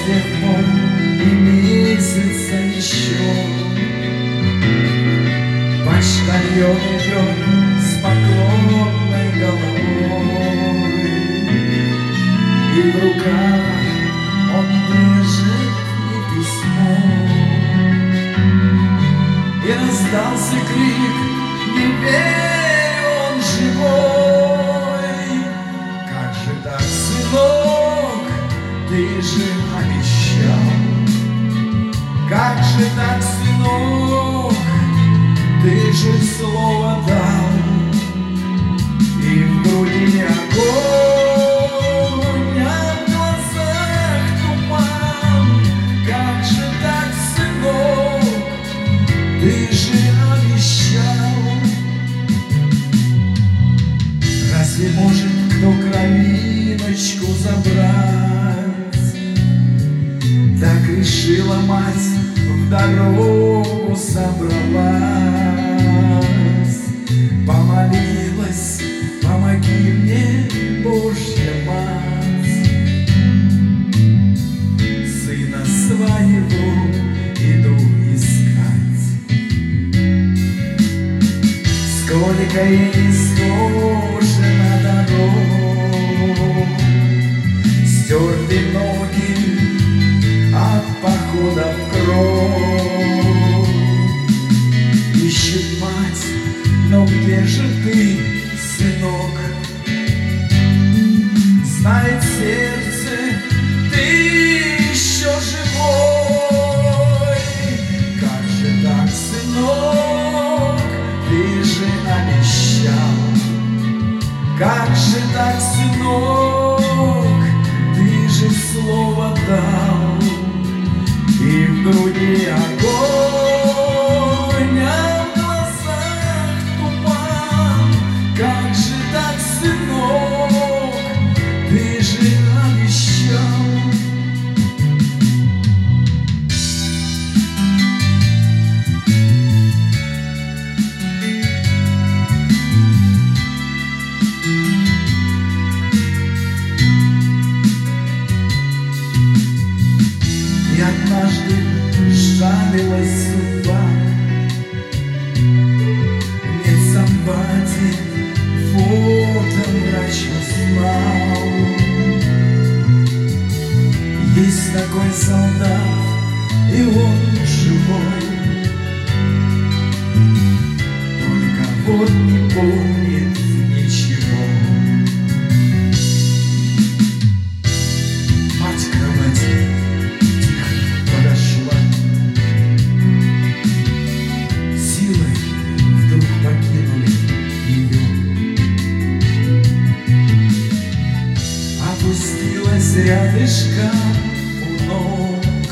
тех пор и месяца еще почтальон идет с поклонной головой, и в руках он держит мне письмо. И раздался крик: не верь, он живой. Как же так, сынок, ты же обещал? Как же так, сынок, ты же слово дал? И в груди огонь, а в глазах туман. Как же так, сынок, ты же обещал? Разве может кто кровиночку забрать? Так решила мать, в дорогу собралась. Помолилась: помоги мне, Божья мать. Сына своего иду искать. Сколько ей схоже на дорогу, стерты ноги от похода в кровь. Ищет мать, но где же ты, сынок? Знает сердце, ты еще живой. Как же так, сынок, ты же обещал? Как же так, сынок, ты же слово дал? И в груди огонь, а в глазах туман. Как же так, сынок, ты же обещал? И однажды жалилась судьба, медсамбате фото врач узнал. Есть такой солдат, и он живой, только вот не помнит ничего. Мать к кровати тихо подошла, силы вдруг покинули ее. Опустилась рядышком у ног.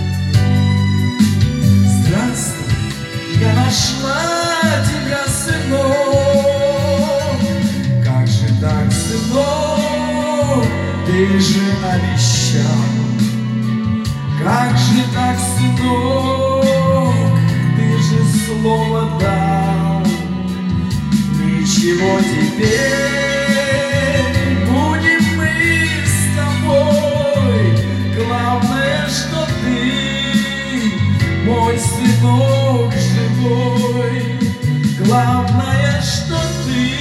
Здравствуй, я нашла тебя, сынок. Как же так, сынок, ты же обещал? Как же так, сынок, ты же слово дал? Ничего, теперь будем мы с тобой. Главное, что ты мой сынок живой. Главное, что ты